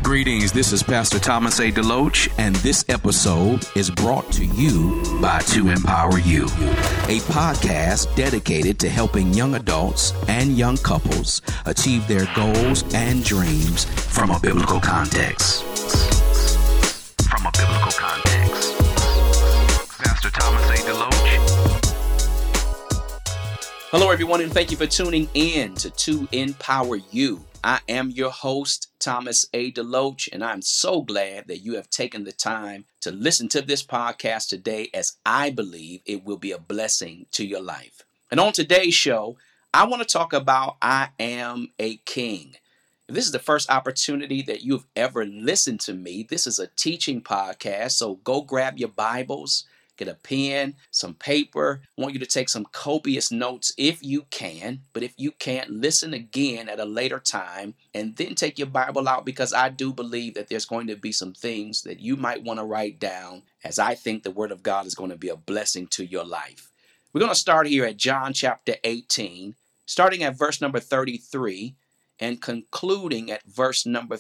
Greetings, this is Pastor Thomas A. DeLoach, and this episode is brought to you by To Empower You, a podcast dedicated to helping young adults and young couples achieve their goals and dreams from a biblical context. Pastor Thomas A. DeLoach. Hello, everyone, and thank you for tuning in to Empower You. I am your host, Thomas A. DeLoach, and I'm so glad that you have taken the time to listen to this podcast today, as I believe it will be a blessing to your life. And on today's show, I want to talk about I Am a King. If this is the first opportunity that you've ever listened to me, this is a teaching podcast, so go grab your Bibles, get a pen, some paper. I want you to take some copious notes if you can. But if you can't, listen again at a later time and then take your Bible out, because I do believe that there's going to be some things that you might want to write down, as I think the Word of God is going to be a blessing to your life. We're going to start here at John chapter 18, starting at verse number 33 and concluding at verse number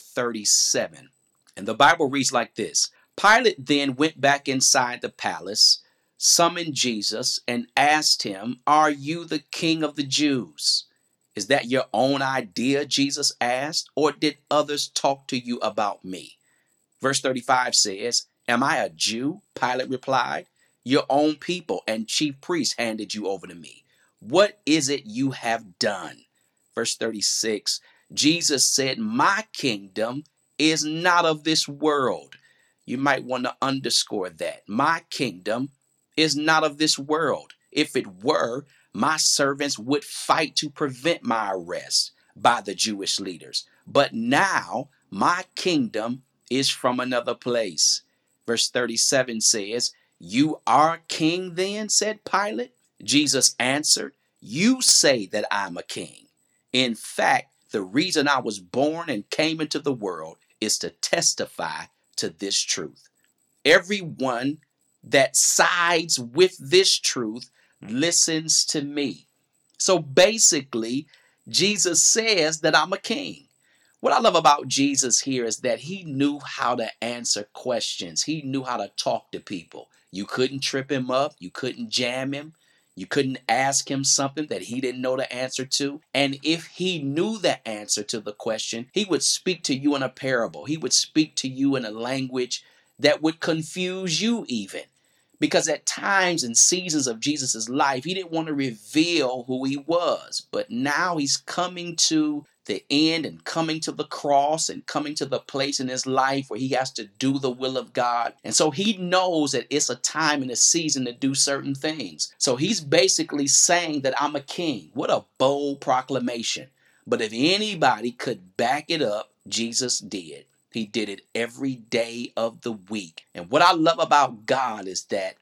37. And the Bible reads like this. Pilate then went back inside the palace, summoned Jesus, and asked him, "Are you the king of the Jews?" "Is that your own idea?" Jesus asked, "or did others talk to you about me?" Verse 35 says, "Am I a Jew?" Pilate replied. "Your own people and chief priests handed you over to me. What is it you have done?" Verse 36, Jesus said, "My kingdom is not of this world." You might want to underscore that. My kingdom is not of this world. If it were, my servants would fight to prevent my arrest by the Jewish leaders. But now my kingdom is from another place. Verse 37 says, "You are king then?" said Pilate. Jesus answered, "You say that I'm a king. In fact, the reason I was born and came into the world is to testify to this truth. Everyone that sides with this truth listens to me." So basically, Jesus says that I'm a king. What I love about Jesus here is that he knew how to answer questions. He knew how to talk to people. You couldn't trip him up. You couldn't jam him. You couldn't ask him something that he didn't know the answer to. And if he knew the answer to the question, he would speak to you in a parable. He would speak to you in a language that would confuse you even. Because at times and seasons of Jesus' life, he didn't want to reveal who he was. But now he's coming to the end and coming to the cross and coming to the place in his life where he has to do the will of God. And so he knows that it's a time and a season to do certain things. So he's basically saying that I'm a king. What a bold proclamation. But if anybody could back it up, Jesus did. He did it every day of the week. And what I love about God is that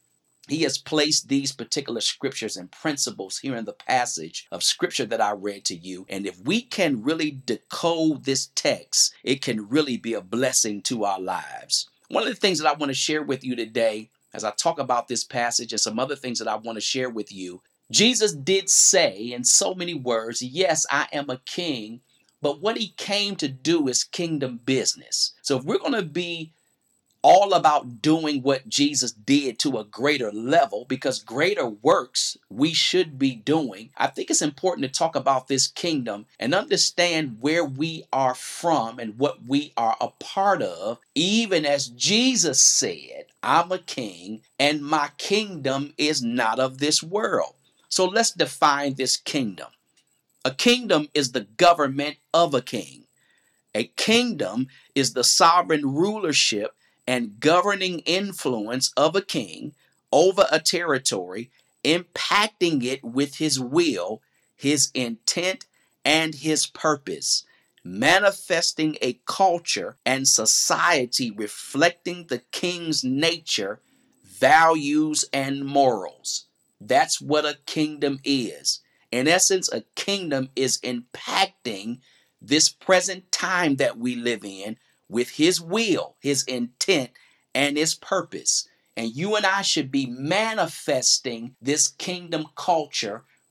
he has placed these particular scriptures and principles here in the passage of scripture that I read to you. And if we can really decode this text, it can really be a blessing to our lives. One of the things that I want to share with you today, as I talk about this passage and some other things that I want to share with you, Jesus did say in so many words, yes, I am a king, but what he came to do is kingdom business. So if we're going to be all about doing what Jesus did to a greater level, because greater works we should be doing, I think it's important to talk about this kingdom and understand where we are from and what we are a part of, even as Jesus said, "I'm a king and my kingdom is not of this world." So let's define this kingdom. A kingdom is the government of a king. A kingdom is the sovereign rulership and governing influence of a king over a territory, impacting it with his will, his intent, and his purpose, manifesting a culture and society reflecting the king's nature, values, and morals. That's what a kingdom is. In essence, a kingdom is impacting this present time that we live in with his will, his intent, and his purpose. And you and I should be manifesting this kingdom culture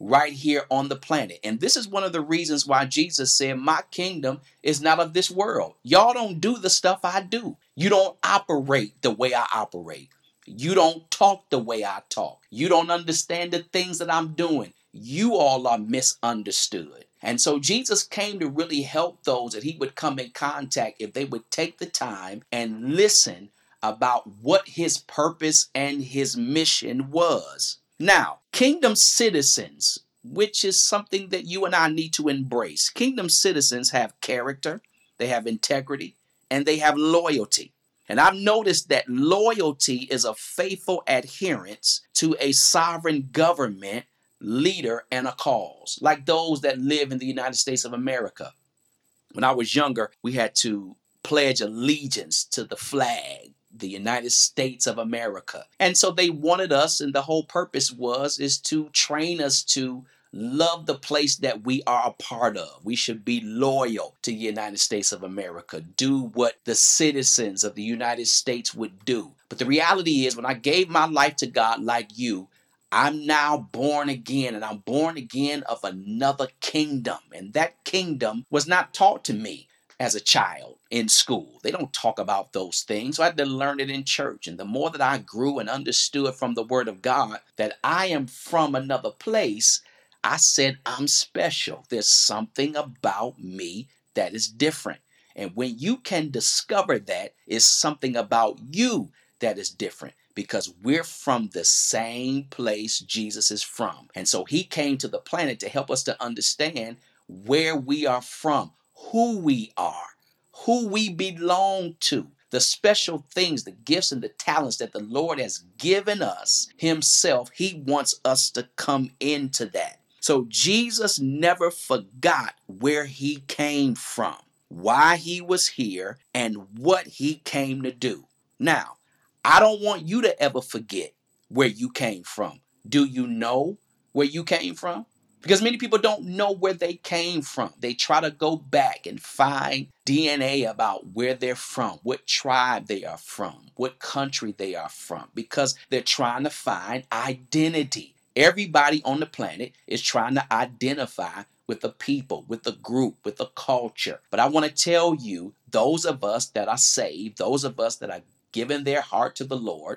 right here on the planet. And this is one of the reasons why Jesus said, my kingdom is not of this world. Y'all don't do the stuff I do. You don't operate the way I operate. You don't talk the way I talk. You don't understand the things that I'm doing. You all are misunderstood. And so Jesus came to really help those that he would come in contact if they would take the time and listen about what his purpose and his mission was. Now, kingdom citizens, which is something that you and I need to embrace. Kingdom citizens have character, they have integrity, and they have loyalty. And I've noticed that loyalty is a faithful adherence to a sovereign government, leader, and a cause, like those that live in the United States of America. When I was younger, we had to pledge allegiance to the flag, the United States of America. And so they wanted us, and the whole purpose is to train us to love the place that we are a part of. We should be loyal to the United States of America, do what the citizens of the United States would do. But the reality is, when I gave my life to God like you, I'm now born again, and I'm born again of another kingdom. And that kingdom was not taught to me as a child in school. They don't talk about those things. So I had to learn it in church. And the more that I grew and understood from the word of God that I am from another place, I said, I'm special. There's something about me that is different. And when you can discover that, it's something about you that is different, because we're from the same place Jesus is from. And so he came to the planet to help us to understand where we are from, who we are, who we belong to, the special things, the gifts and the talents that the Lord has given us himself. He wants us to come into that. So Jesus never forgot where he came from, why he was here, and what he came to do. Now, I don't want you to ever forget where you came from. Do you know where you came from? Because many people don't know where they came from. They try to go back and find DNA about where they're from, what tribe they are from, what country they are from, because they're trying to find identity. Everybody on the planet is trying to identify with a people, with a group, with a culture. But I want to tell you, those of us that are saved, those of us that are given their heart to the Lord,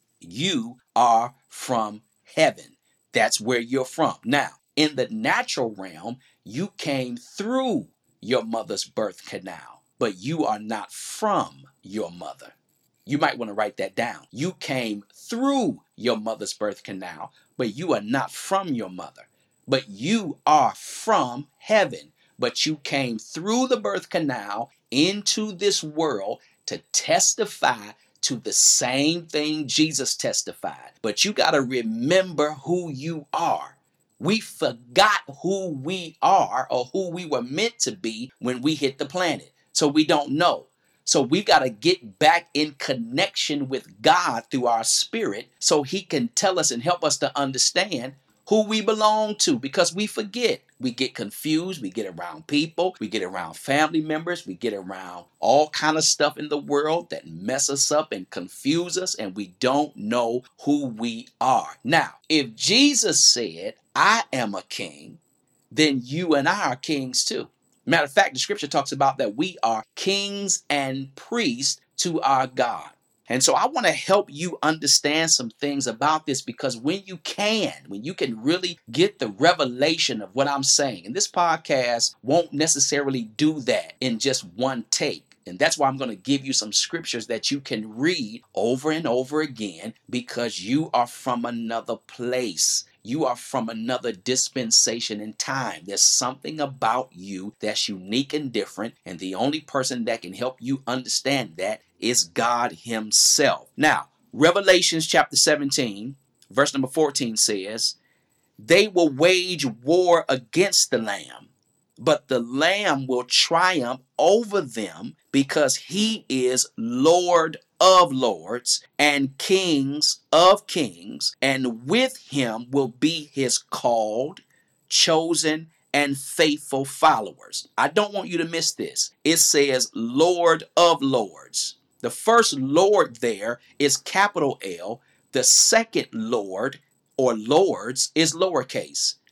you are from heaven. That's where you're from. Now, in the natural realm, you came through your mother's birth canal, but you are not from your mother. You might want to write that down. You came through your mother's birth canal, but you are not from your mother. But you are from heaven. But you came through the birth canal into this world to testify to the same thing Jesus testified. But you got to remember who you are. We forgot who we are or who we were meant to be when we hit the planet. So we don't know. So we've got to get back in connection with God through our spirit so he can tell us and help us to understand who we belong to, because we forget. We get confused. We get around people. We get around family members. We get around all kind of stuff in the world that mess us up and confuse us, and we don't know who we are. Now, if Jesus said, I am a king, then you and I are kings too. Matter of fact, the scripture talks about that we are kings and priests to our God. And so I want to help you understand some things about this, because when you can really get the revelation of what I'm saying, and this podcast won't necessarily do that in just one take. And that's why I'm going to give you some scriptures that you can read over and over again, because you are from another place. You are from another dispensation in time. There's something about you that's unique and different. And the only person that can help you understand that is God himself. Now, Revelations chapter 17, verse number 14 says, they will wage war against the Lamb, but the Lamb will triumph over them, because he is Lord of lords and kings of kings, and with him will be his called, chosen, and faithful followers. I don't want you to miss this. It says Lord of lords. The first Lord there is capital L. The second Lord or lords is lowercase.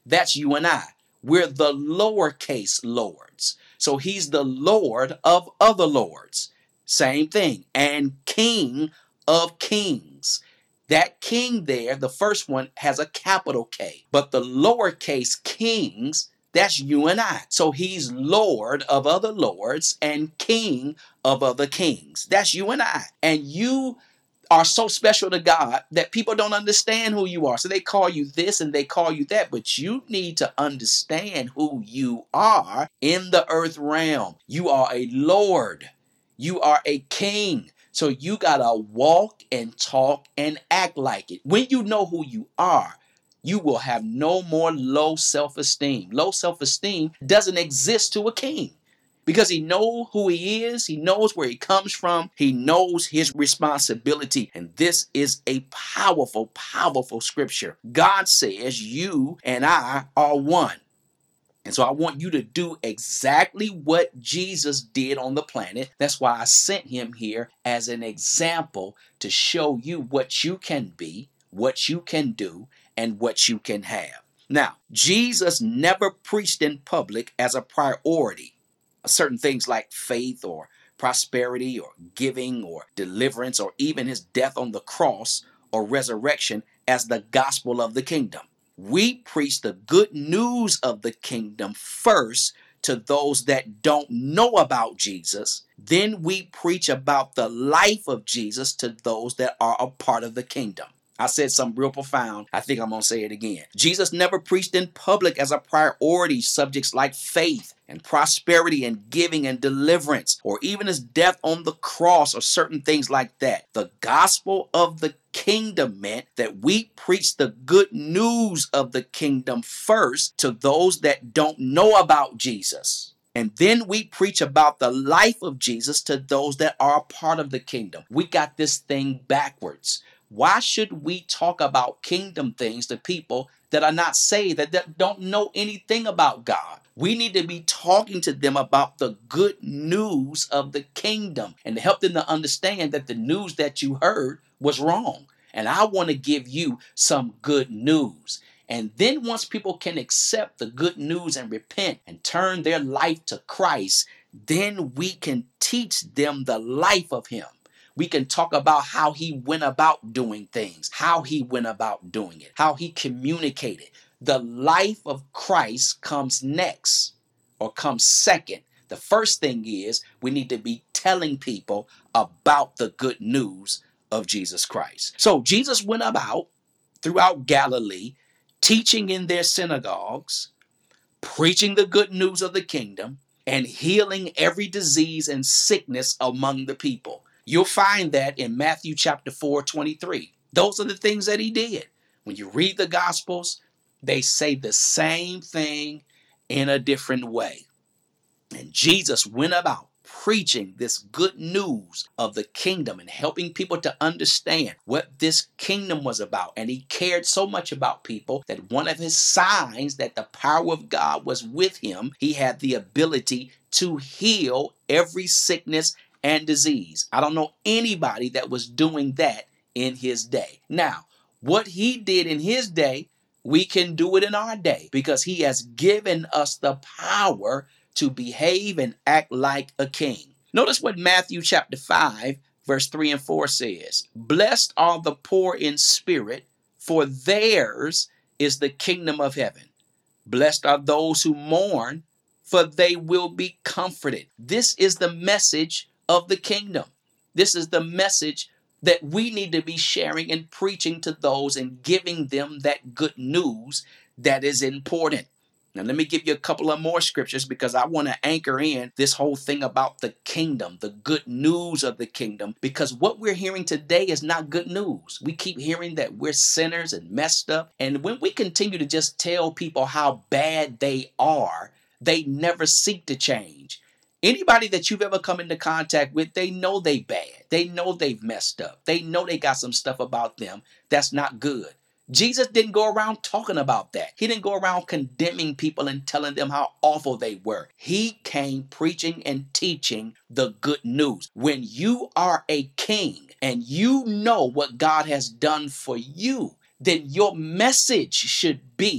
That's you and I. We're the lowercase lords. So he's the Lord of other lords. Same thing. And King of kings. That king there, the first one, has a capital K. But the lowercase kings, that's you and I. So he's Lord of other lords and King of other kings. That's you and I. And you are so special to God that people don't understand who you are. So they call you this and they call you that. But you need to understand who you are in the earth realm. You are a Lord. You are a king. So you got to walk and talk and act like it. When you know who you are, you will have no more low self-esteem. Low self-esteem doesn't exist to a king because he knows who he is. He knows where he comes from. He knows his responsibility. And this is a powerful, powerful scripture. God says you and I are one. And so I want you to do exactly what Jesus did on the planet. That's why I sent him here as an example to show you what you can be, what you can do, and what you can have. Now, Jesus never preached in public as a priority. Certain things like faith or prosperity or giving or deliverance or even his death on the cross or resurrection as the gospel of the kingdom. We preach the good news of the kingdom first to those that don't know about Jesus. Then we preach about the life of Jesus to those that are a part of the kingdom. I said something real profound. I think I'm going to say it again. Jesus never preached in public as a priority subjects like faith and prosperity and giving and deliverance, or even his death on the cross or certain things like that. The gospel of the kingdom meant that we preach the good news of the kingdom first to those that don't know about Jesus. And then we preach about the life of Jesus to those that are a part of the kingdom. We got this thing backwards. Why should we talk about kingdom things to people that are not saved, that don't know anything about God? We need to be talking to them about the good news of the kingdom and to help them to understand that the news that you heard was wrong. And I want to give you some good news. And then once people can accept the good news and repent and turn their life to Christ, then we can teach them the life of him. We can talk about how he went about doing things, how he went about doing it, how he communicated. The life of Christ comes next or comes second. The first thing is we need to be telling people about the good news of Jesus Christ. So Jesus went about throughout Galilee, teaching in their synagogues, preaching the good news of the kingdom, and healing every disease and sickness among the people. You'll find that in Matthew chapter 4:23. Those are the things that he did. When you read the Gospels, they say the same thing in a different way. And Jesus went about preaching this good news of the kingdom and helping people to understand what this kingdom was about. And he cared so much about people that one of his signs that the power of God was with him, he had the ability to heal every sickness and disease. I don't know anybody that was doing that in his day. Now, what he did in his day, we can do it in our day because he has given us the power to behave and act like a king. Notice what Matthew chapter 5, verse 3 and 4 says. Blessed are the poor in spirit, for theirs is the kingdom of heaven. Blessed are those who mourn, for they will be comforted. This is the message of the kingdom. This is the message that we need to be sharing and preaching to those and giving them that good news that is important. Now, let me give you a couple of more scriptures because I want to anchor in this whole thing about the kingdom, the good news of the kingdom, because what we're hearing today is not good news. We keep hearing that we're sinners and messed up. And when we continue to just tell people how bad they are, they never seek to change. Anybody that you've ever come into contact with, they know they bad. They know they've messed up. They know they got some stuff about them that's not good. Jesus didn't go around talking about that. He didn't go around condemning people and telling them how awful they were. He came preaching and teaching the good news. When you are a king and you know what God has done for you, then your message should be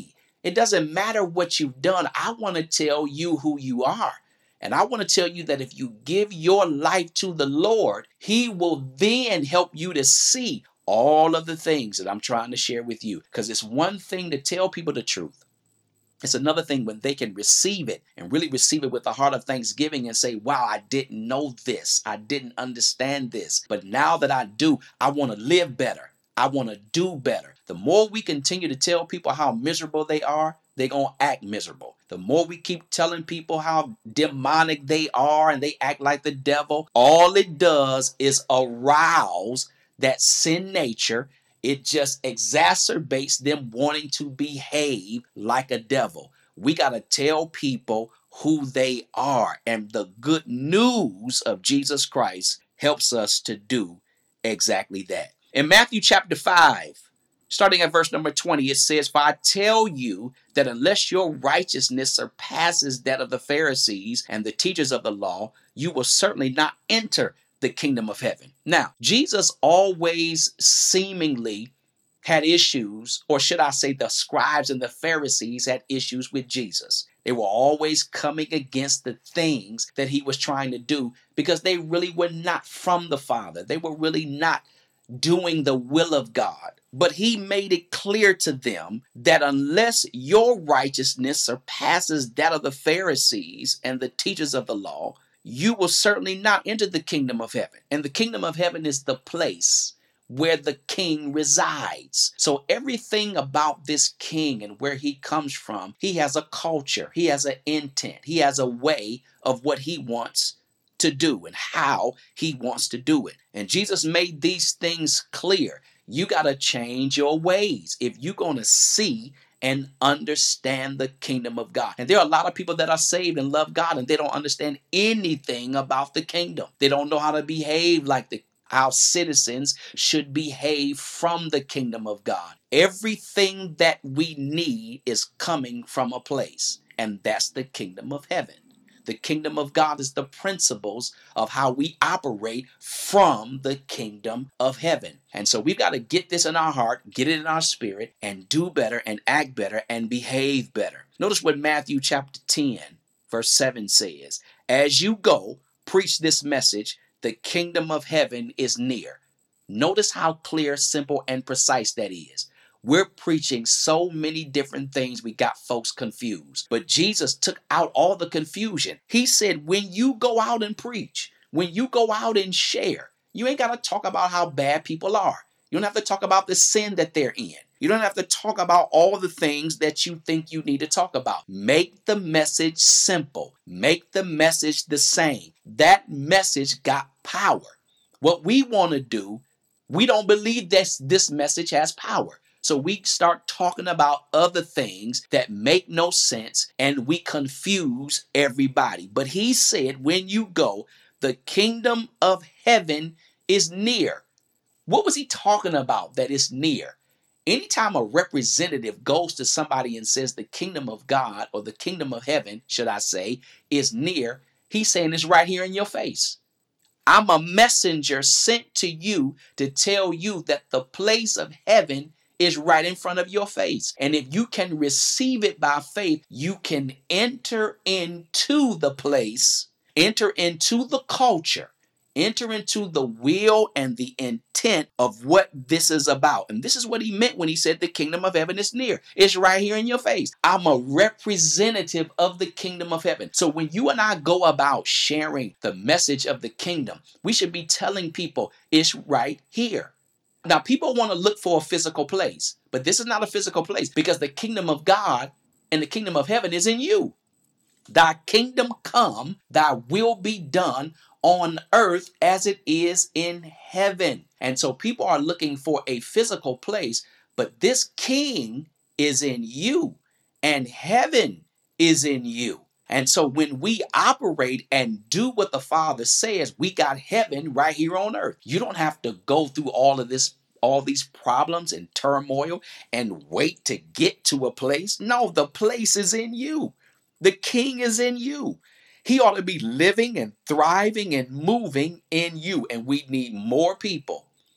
It doesn't matter what you've done. I want to tell you who you are. And I want to tell you that if you give your life to the Lord, He will then help you to see all of the things that I'm trying to share with you. Because it's one thing to tell people the truth. It's another thing when they can receive it and really receive it with a heart of thanksgiving and say, wow, I didn't know this. I didn't understand this. But now that I do, I want to live better. I want to do better. The more we continue to tell people how miserable they are, they're going to act miserable. The more we keep telling people how demonic they are and they act like the devil, all it does is arouse that sin nature. It just exacerbates them wanting to behave like a devil. We got to tell people who they are. And the good news of Jesus Christ helps us to do exactly that. In Matthew chapter 5, starting at verse number 20, it says, "For I tell you that unless your righteousness surpasses that of the Pharisees and the teachers of the law, you will certainly not enter the kingdom of heaven." Now, Jesus always seemingly had issues, or should I say the scribes and the Pharisees had issues with Jesus. They were always coming against the things that he was trying to do because they really were not from the Father. They were really not doing the will of God. But he made it clear to them that unless your righteousness surpasses that of the Pharisees and the teachers of the law, you will certainly not enter the kingdom of heaven. And the kingdom of heaven is the place where the king resides. So everything about this king and where he comes from, he has a culture, he has an intent, he has a way of what he wants to do and how he wants to do it. And Jesus made these things clear. You got to change your ways if you're going to see and understand the kingdom of God. And there are a lot of people that are saved and love God, and they don't understand anything about the kingdom. They don't know how to behave like how citizens should behave from the kingdom of God. Everything that we need is coming from a place, and that's the kingdom of heaven. The kingdom of God is the principles of how we operate from the kingdom of heaven. And so we've got to get this in our heart, get it in our spirit, and do better and act better and behave better. Notice what Matthew chapter 10, verse 7 says. "As you go, preach this message, the kingdom of heaven is near." Notice how clear, simple, and precise that is. We're preaching so many different things, we got folks confused. But Jesus took out all the confusion. He said, when you go out and preach, when you go out and share, you ain't got to talk about how bad people are. You don't have to talk about the sin that they're in. You don't have to talk about all the things that you think you need to talk about. Make the message simple. Make the message the same. That message got power. What we want to do, we don't believe that this message has power. So we start talking about other things that make no sense and we confuse everybody. But he said, when you go, the kingdom of heaven is near. What was he talking about that is near? Anytime a representative goes to somebody and says the kingdom of God, or the kingdom of heaven, should I say, is near, he's saying it's right here in your face. I'm a messenger sent to you to tell you that the place of heaven is right in front of your face. And if you can receive it by faith, you can enter into the place, enter into the culture, enter into the will and the intent of what this is about. And this is what he meant when he said the kingdom of heaven is near. It's right here in your face. I'm a representative of the kingdom of heaven. So when you and I go about sharing the message of the kingdom, we should be telling people it's right here. Now, people want to look for a physical place, but this is not a physical place because the kingdom of God and the kingdom of heaven is in you. Thy kingdom come, thy will be done on earth as it is in heaven. And so people are looking for a physical place, but this king is in you and heaven is in you. And so when we operate and do what the Father says, we got heaven right here on earth. You don't have to go through all these problems and turmoil and wait to get to a place. No, the place is in you. The king is in you. He ought to be living and thriving and moving in you. And we need more people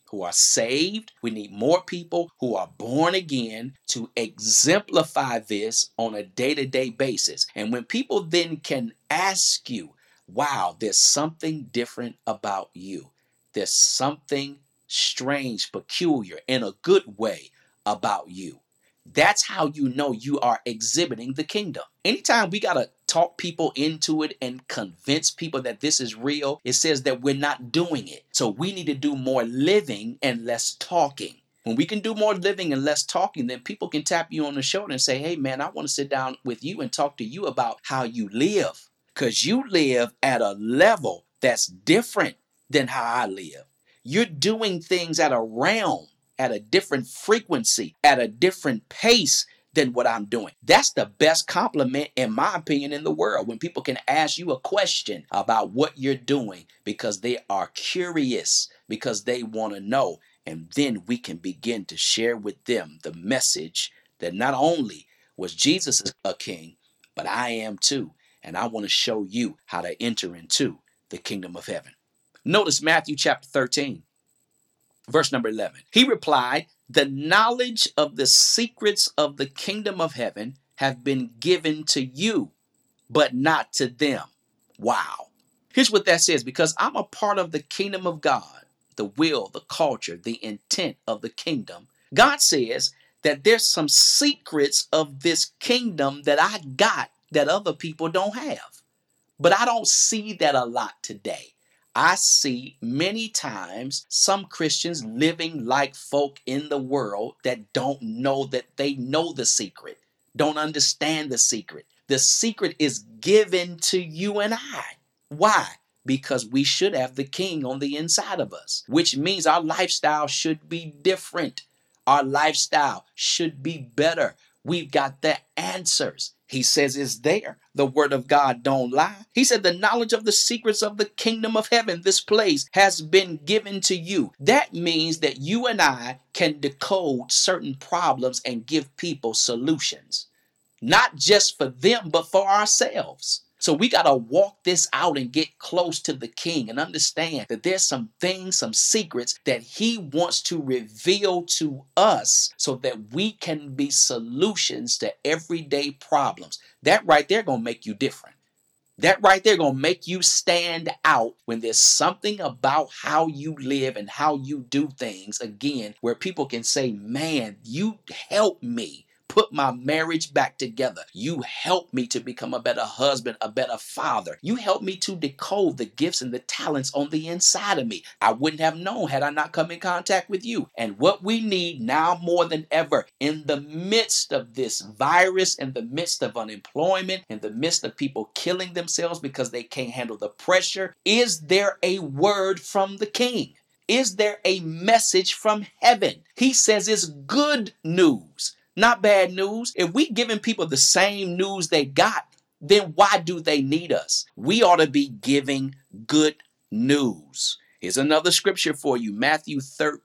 who are saved. We need more people who are born again to exemplify this on a day-to-day basis. And when people then can ask you, wow, there's something different about you. There's something strange, peculiar, in a good way about you. That's how you know you are exhibiting the kingdom. Anytime we got to talk people into it and convince people that this is real, it says that we're not doing it. So we need to do more living and less talking. When we can do more living and less talking, then people can tap you on the shoulder and say, hey, man, I want to sit down with you and talk to you about how you live. Because you live at a level that's different than how I live. You're doing things at a realm, at a different frequency, at a different pace than what I'm doing. That's the best compliment, in my opinion, in the world, when people can ask you a question about what you're doing because they are curious, because they want to know. And then we can begin to share with them the message that not only was Jesus a king, but I am too. And I want to show you how to enter into the kingdom of heaven. Notice Matthew chapter 13. Verse number 11, he replied, the knowledge of the secrets of the kingdom of heaven have been given to you, but not to them. Wow. Here's what that says, because I'm a part of the kingdom of God, the will, the culture, the intent of the kingdom. God says that there's some secrets of this kingdom that I got that other people don't have. But I don't see that a lot today. I see many times some Christians living like folk in the world that don't know that they know the secret, don't understand the secret. The secret is given to you and I. Why? Because we should have the king on the inside of us, which means our lifestyle should be different. Our lifestyle should be better. We've got the answers. He says it's there. The word of God don't lie. He said the knowledge of the secrets of the kingdom of heaven, this place, has been given to you. That means that you and I can decode certain problems and give people solutions. Not just for them, but for ourselves. So we got to walk this out and get close to the king and understand that there's some things, some secrets that he wants to reveal to us so that we can be solutions to everyday problems. That right there going to make you different. That right there going to make you stand out when there's something about how you live and how you do things, again, where people can say, man, you help me put my marriage back together. You helped me to become a better husband, a better father. You helped me to decode the gifts and the talents on the inside of me. I wouldn't have known had I not come in contact with you. And what we need now more than ever, in the midst of this virus, in the midst of unemployment, in the midst of people killing themselves because they can't handle the pressure, is there a word from the king? Is there a message from heaven? He says it's good news. Not bad news. If we giving people the same news they got, then why do they need us? We ought to be giving good news. Here's another scripture for you. Matthew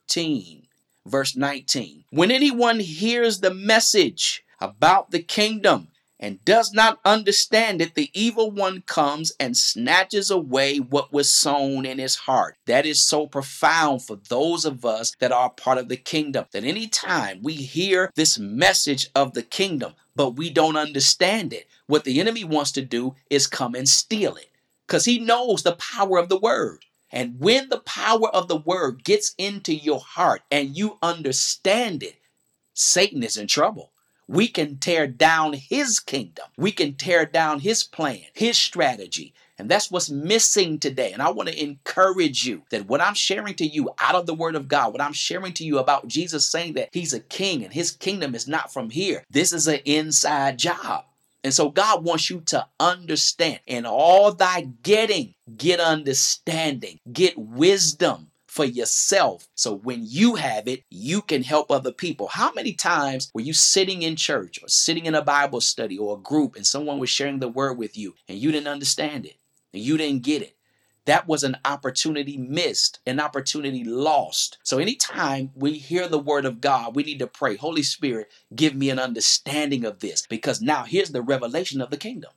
13, verse 19. When anyone hears the message about the kingdom and does not understand it, the evil one comes and snatches away what was sown in his heart. That is so profound for those of us that are part of the kingdom, that anytime we hear this message of the kingdom, but we don't understand it, what the enemy wants to do is come and steal it, because he knows the power of the word. And when the power of the word gets into your heart and you understand it, Satan is in trouble. We can tear down his kingdom. We can tear down his plan, his strategy. And that's what's missing today. And I want to encourage you that what I'm sharing to you out of the word of God, what I'm sharing to you about Jesus saying that he's a king and his kingdom is not from here. This is an inside job. And so God wants you to understand. In all thy getting, get understanding, get wisdom for yourself. So when you have it, you can help other people. How many times were you sitting in church or sitting in a Bible study or a group and someone was sharing the word with you and you didn't understand it and you didn't get it? That was an opportunity missed, an opportunity lost. So anytime we hear the word of God, we need to pray, Holy Spirit, give me an understanding of this, because now here's the revelation of the kingdom.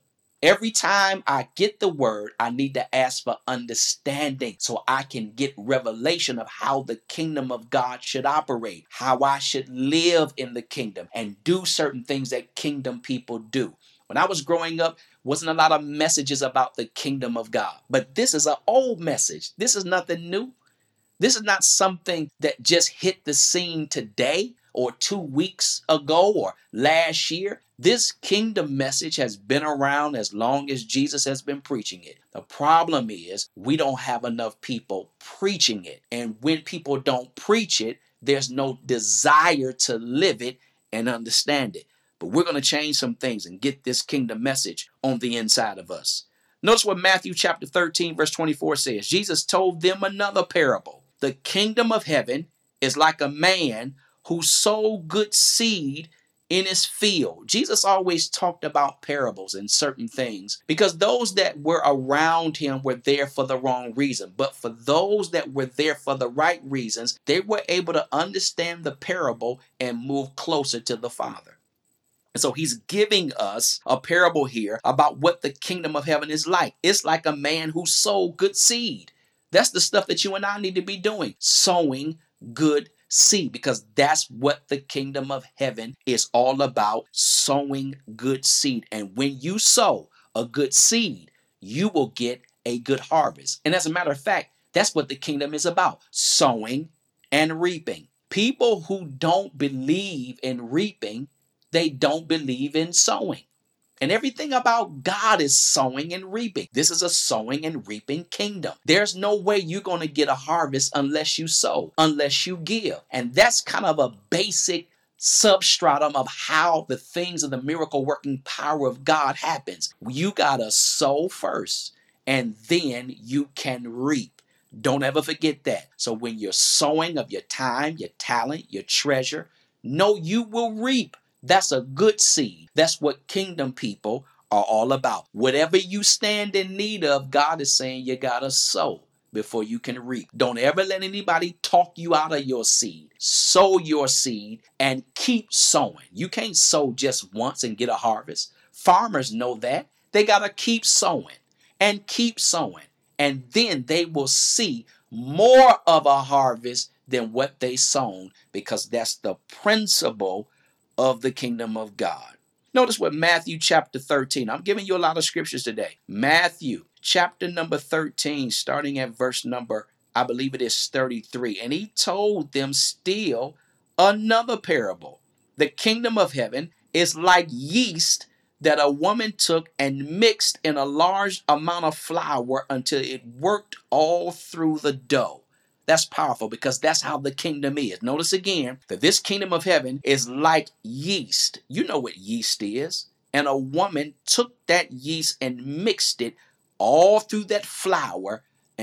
Every time I get the word, I need to ask for understanding so I can get revelation of how the kingdom of God should operate, how I should live in the kingdom and do certain things that kingdom people do. When I was growing up, wasn't a lot of messages about the kingdom of God, but this is an old message. This is nothing new. This is not something that just hit the scene today or 2 weeks ago or last year. This kingdom message has been around as long as Jesus has been preaching it. The problem is we don't have enough people preaching it. And when people don't preach it, there's no desire to live it and understand it. But we're going to change some things and get this kingdom message on the inside of us. Notice what Matthew chapter 13, verse 24 says. Jesus told them another parable. The kingdom of heaven is like a man who sowed good seed in his field. Jesus always talked about parables and certain things because those that were around him were there for the wrong reason. But for those that were there for the right reasons, they were able to understand the parable and move closer to the Father. And so he's giving us a parable here about what the kingdom of heaven is like. It's like a man who sowed good seed. That's the stuff that you and I need to be doing, sowing good seed, because that's what the kingdom of heaven is all about, sowing good seed. And when you sow a good seed, you will get a good harvest. And as a matter of fact, that's what the kingdom is about, sowing and reaping. People who don't believe in reaping, they don't believe in sowing. And everything about God is sowing and reaping. This is a sowing and reaping kingdom. There's no way you're going to get a harvest unless you sow, unless you give. And that's kind of a basic substratum of how the things of the miracle working power of God happens. You got to sow first, and then you can reap. Don't ever forget that. So when you're sowing of your time, your talent, your treasure, know you will reap. That's a good seed. That's what kingdom people are all about. Whatever you stand in need of, God is saying you got to sow before you can reap. Don't ever let anybody talk you out of your seed. Sow your seed and keep sowing. You can't sow just once and get a harvest. Farmers know that. They got to keep sowing and keep sowing. And then they will see more of a harvest than what they sown, because that's the principle of the kingdom of God. Notice what Matthew chapter 13, I'm giving you a lot of scriptures today. Matthew chapter number 13, starting at verse number, I believe it is 33. And he told them still another parable. The kingdom of heaven is like yeast that a woman took and mixed in a large amount of flour until it worked all through the dough. That's powerful, because that's how the kingdom is. Notice again that this kingdom of heaven is like yeast. You know what yeast is. And a woman took that yeast and mixed it all through that flour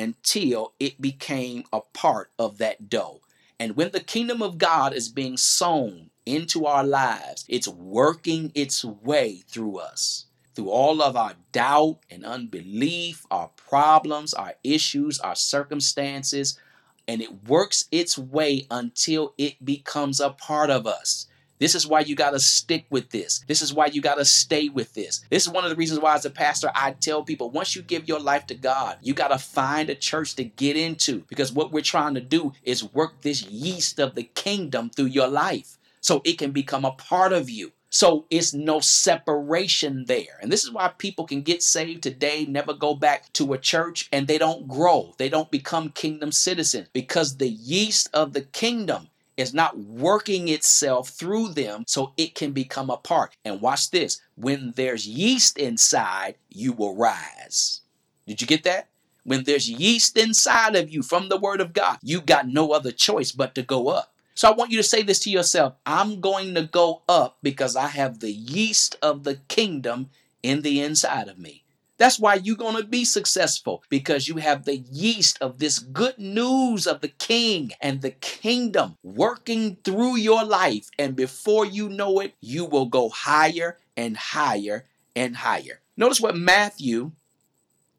until it became a part of that dough. And when the kingdom of God is being sown into our lives, it's working its way through us. Through all of our doubt and unbelief, our problems, our issues, our circumstances, and it works its way until it becomes a part of us. This is why you got to stick with this. This is why you got to stay with this. This is one of the reasons why, as a pastor, I tell people, once you give your life to God, you got to find a church to get into, because what we're trying to do is work this yeast of the kingdom through your life so it can become a part of you. So it's no separation there. And this is why people can get saved today, never go back to a church, and they don't grow. They don't become kingdom citizens, because the yeast of the kingdom is not working itself through them so it can become a part. And watch this. When there's yeast inside, you will rise. Did you get that? When there's yeast inside of you from the word of God, you got no other choice but to go up. So I want you to say this to yourself. I'm going to go up because I have the yeast of the kingdom in the inside of me. That's why you're going to be successful, because you have the yeast of this good news of the king and the kingdom working through your life. And before you know it, you will go higher and higher and higher. Notice what Matthew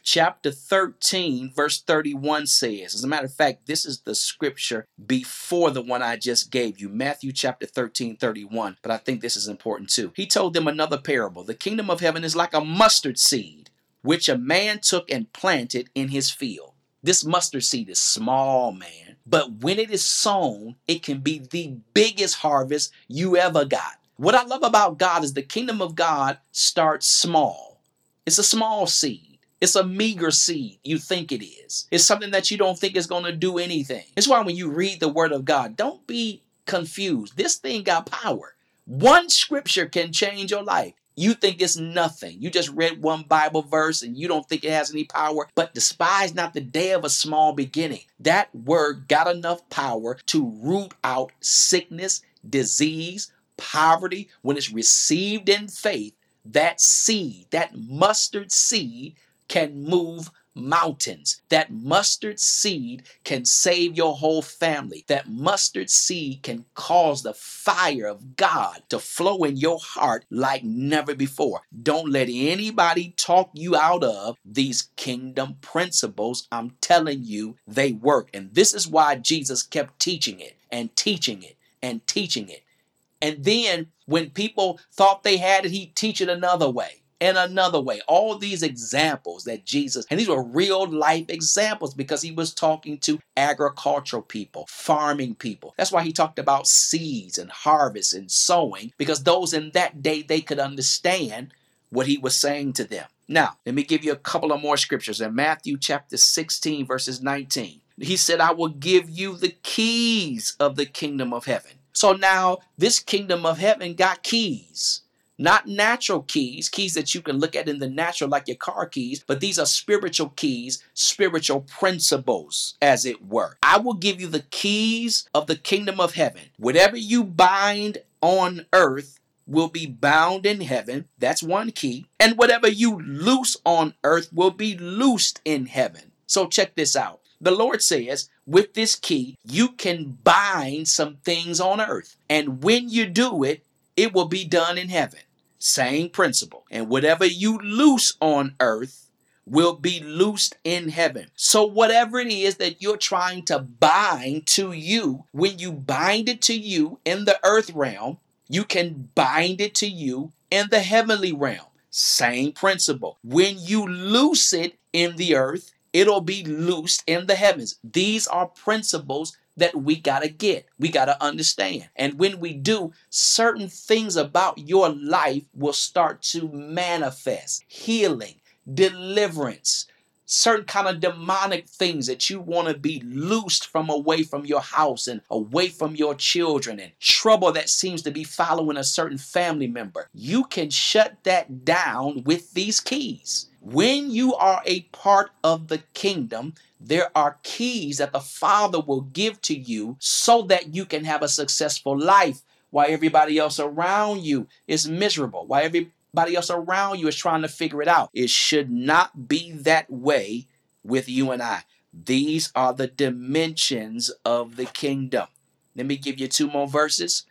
chapter 13, verse 31 says, as a matter of fact, this is the scripture before the one I just gave you, Matthew chapter 13, 31. But I think this is important too. He told them another parable. The kingdom of heaven is like a mustard seed, which a man took and planted in his field. This mustard seed is small, man. But when it is sown, it can be the biggest harvest you ever got. What I love about God is the kingdom of God starts small. It's a small seed. It's a meager seed you think it is. It's something that you don't think is going to do anything. It's why when you read the word of God, don't be confused. This thing got power. One scripture can change your life. You think it's nothing. You just read one Bible verse and you don't think it has any power. But despise not the day of a small beginning. That word got enough power to root out sickness, disease, poverty. When it's received in faith, that seed, that mustard seed, can move mountains. That mustard seed can save your whole family. That mustard seed can cause the fire of God to flow in your heart like never before. Don't let anybody talk you out of these kingdom principles. I'm telling you, they work. And this is why Jesus kept teaching it and teaching it and teaching it. And then when people thought they had it, he'd teach it another way. And another way. All these examples that Jesus, and these were real life examples because he was talking to agricultural people, farming people. That's why he talked about seeds and harvest and sowing, because those in that day, they could understand what he was saying to them. Now, let me give you a couple of more scriptures. In Matthew chapter 16, verses 19, he said, I will give you the keys of the kingdom of heaven. So now this kingdom of heaven got keys. Not natural keys that you can look at in the natural like your car keys, but these are spiritual keys, spiritual principles, as it were. I will give you the keys of the kingdom of heaven. Whatever you bind on earth will be bound in heaven. That's one key. And whatever you loose on earth will be loosed in heaven. So check this out. The Lord says, with this key, you can bind some things on earth. And when you do it, it will be done in heaven. Same principle. And whatever you loose on earth will be loosed in heaven. So whatever it is that you're trying to bind to you, when you bind it to you in the earth realm, you can bind it to you in the heavenly realm. Same principle. When you loose it in the earth, it'll be loosed in the heavens. These are principles that we got to get. We got to understand. And when we do, certain things about your life will start to manifest. Healing, deliverance, certain kind of demonic things that you want to be loosed from away from your house and away from your children, and trouble that seems to be following a certain family member. You can shut that down with these keys. When you are a part of the kingdom, there are keys that the Father will give to you so that you can have a successful life while everybody else around you is miserable, while everybody else around you is trying to figure it out. It should not be that way with you and I. These are the dimensions of the kingdom. Let me give you two more verses.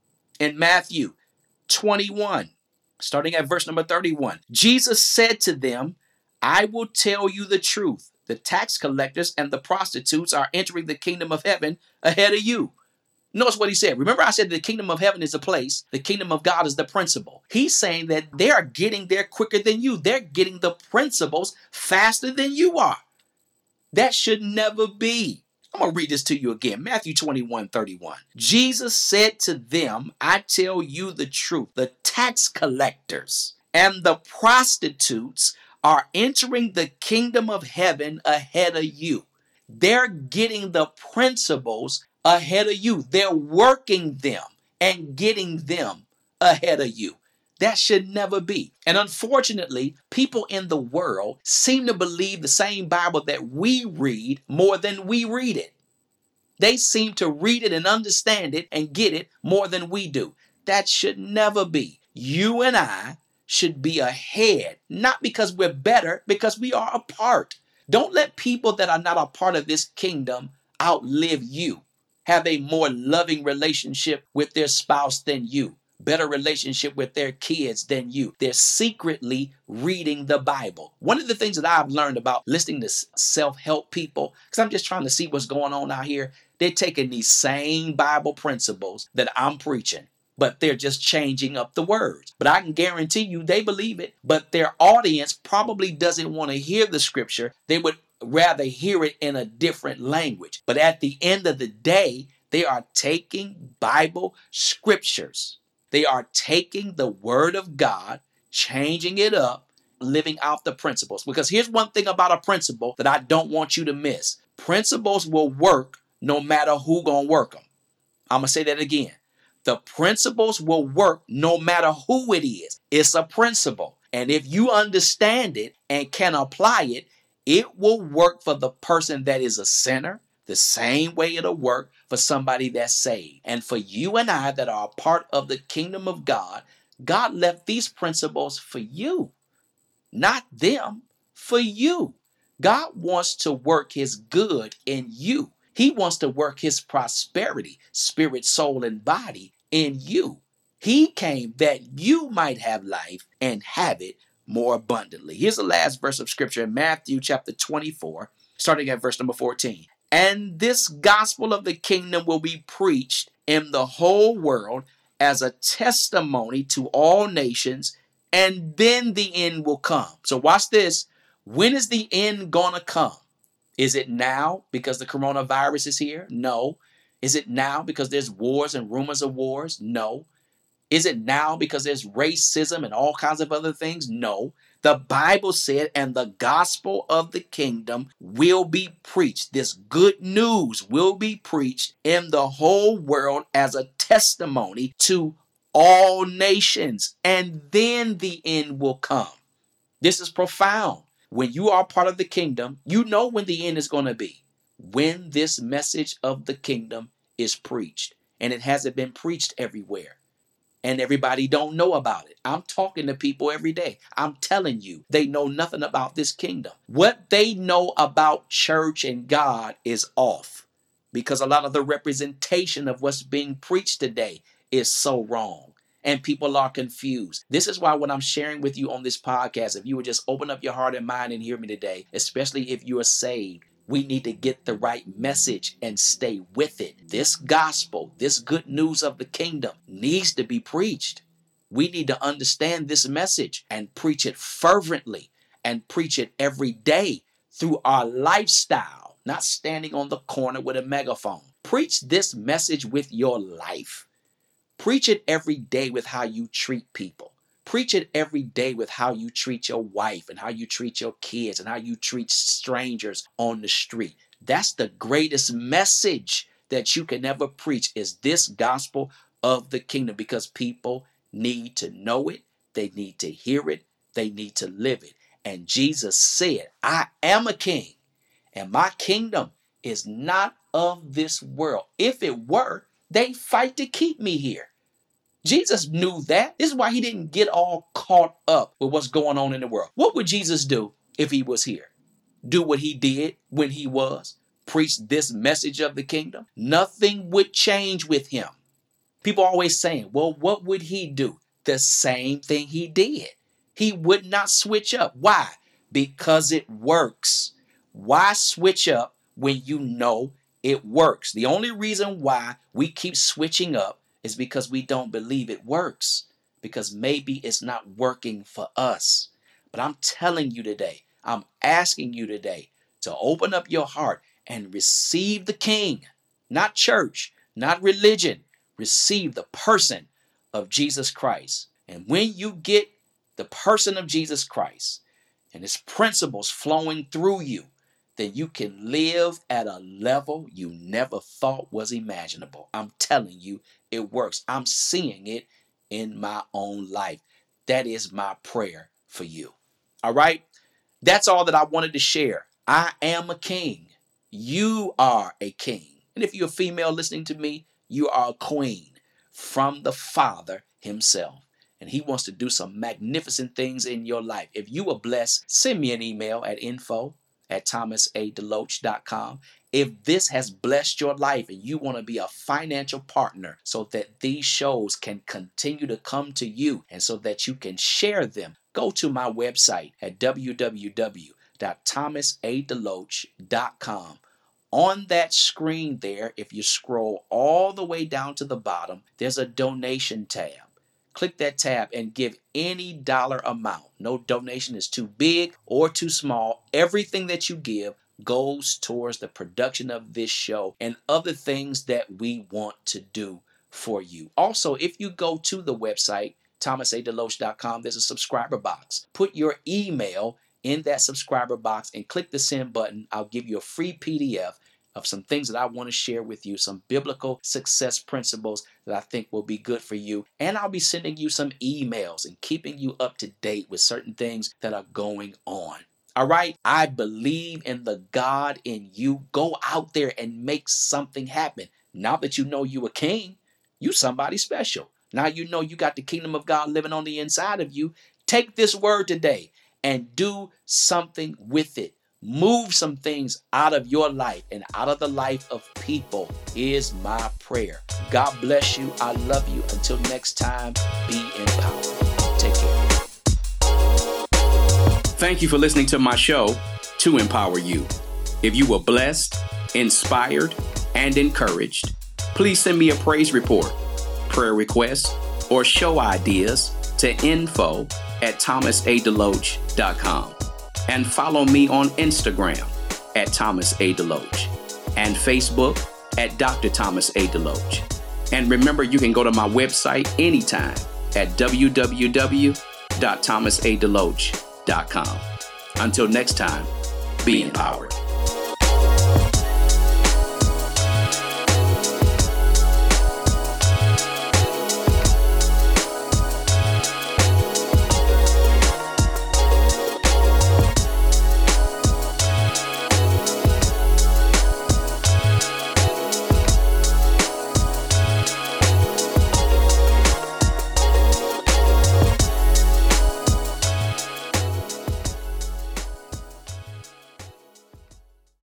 In Matthew 21, starting at verse number 31, Jesus said to them, I will tell you the truth. The tax collectors and the prostitutes are entering the kingdom of heaven ahead of you. Notice what he said. Remember, I said the kingdom of heaven is a place. The kingdom of God is the principle. He's saying that they are getting there quicker than you. They're getting the principles faster than you are. That should never be. I'm going to read this to you again. Matthew 21, 31. Jesus said to them, I tell you the truth. The tax collectors and the prostitutes are entering the kingdom of heaven ahead of you. They're getting the principles ahead of you. They're working them and getting them ahead of you. That should never be. And unfortunately, people in the world seem to believe the same Bible that we read more than we read it. They seem to read it and understand it and get it more than we do. That should never be. You and I should be ahead, not because we're better, because we are a part. Don't let people that are not a part of this kingdom outlive you, have a more loving relationship with their spouse than you, better relationship with their kids than you. They're secretly reading the Bible. One of the things that I've learned about listening to self-help people, because I'm just trying to see what's going on out here, they're taking these same Bible principles that I'm preaching, but they're just changing up the words. But I can guarantee you they believe it, but their audience probably doesn't want to hear the scripture. They would rather hear it in a different language. But at the end of the day, they are taking Bible scriptures. They are taking the word of God, changing it up, living out the principles. Because here's one thing about a principle that I don't want you to miss. Principles will work no matter who gonna work them. I'm gonna say that again. The principles will work no matter who it is. It's a principle. And if you understand it and can apply it, it will work for the person that is a sinner the same way it'll work for somebody that's saved. And for you and I that are a part of the kingdom of God, God left these principles for you, not them, for you. God wants to work his good in you. He wants to work his prosperity, spirit, soul, and body in you. He came that you might have life and have it more abundantly. Here's the last verse of scripture in Matthew chapter 24, starting at verse number 14. And this gospel of the kingdom will be preached in the whole world as a testimony to all nations, and then the end will come. So watch this. When is the end gonna come? Is it now because the coronavirus is here? No. Is it now because there's wars and rumors of wars? No. Is it now because there's racism and all kinds of other things? No. The Bible said, and the gospel of the kingdom will be preached. This good news will be preached in the whole world as a testimony to all nations, and then the end will come. This is profound. When you are part of the kingdom, you know when the end is going to be. When this message of the kingdom is preached, and it hasn't been preached everywhere. And everybody don't know about it. I'm talking to people every day. I'm telling you, they know nothing about this kingdom. What they know about church and God is off, because a lot of the representation of what's being preached today is so wrong. And people are confused. This is why when I'm sharing with you on this podcast, if you would just open up your heart and mind and hear me today, especially if you are saved, we need to get the right message and stay with it. This gospel, this good news of the kingdom needs to be preached. We need to understand this message and preach it fervently and preach it every day through our lifestyle, not standing on the corner with a megaphone. Preach this message with your life. Preach it every day with how you treat people. Preach it every day with how you treat your wife and how you treat your kids and how you treat strangers on the street. That's the greatest message that you can ever preach, is this gospel of the kingdom, because people need to know it. They need to hear it. They need to live it. And Jesus said, I am a king, and my kingdom is not of this world. If it were, they fight to keep me here. Jesus knew that. This is why he didn't get all caught up with what's going on in the world. What would Jesus do if he was here? Do what he did when he was? Preach this message of the kingdom? Nothing would change with him. People are always saying, well, what would he do? The same thing he did. He would not switch up. Why? Because it works. Why switch up when you know it works? The only reason why we keep switching up is because we don't believe it works, because maybe it's not working for us. But I'm telling you today, I'm asking you today to open up your heart and receive the King, not church, not religion. Receive the person of Jesus Christ. And when you get the person of Jesus Christ and his principles flowing through you, then you can live at a level you never thought was imaginable. I'm telling you, it works. I'm seeing it in my own life. That is my prayer for you. All right? That's all that I wanted to share. I am a king. You are a king. And if you're a female listening to me, you are a queen from the Father himself. And he wants to do some magnificent things in your life. If you are blessed, send me an email at info at thomasadeloach.com. If this has blessed your life and you want to be a financial partner so that these shows can continue to come to you and so that you can share them, go to my website at www.thomasadeloach.com. On that screen there, if you scroll all the way down to the bottom, there's a donation tab. Click that tab and give any dollar amount. No donation is too big or too small. Everything that you give goes towards the production of this show and other things that we want to do for you. Also, if you go to the website, thomasadeloach.com, there's a subscriber box. Put your email in that subscriber box and click the send button. I'll give you a free PDF of some things that I want to share with you, some biblical success principles that I think will be good for you. And I'll be sending you some emails and keeping you up to date with certain things that are going on. All right, I believe in the God in you. Go out there and make something happen. Now that you know you a king, you somebody special. Now you know you got the kingdom of God living on the inside of you. Take this word today and do something with it. Move some things out of your life and out of the life of people is my prayer. God bless you. I love you. Until next time, be empowered. Take care. Thank you for listening to my show, To Empower You. If you were blessed, inspired, and encouraged, please send me a praise report, prayer requests, or show ideas to info@thomasadeloach.com. And follow me on Instagram at Thomas A. Deloach and Facebook at Dr. Thomas A. Deloach. And remember, you can go to my website anytime at www.thomasadeloach.com. Until next time, be empowered.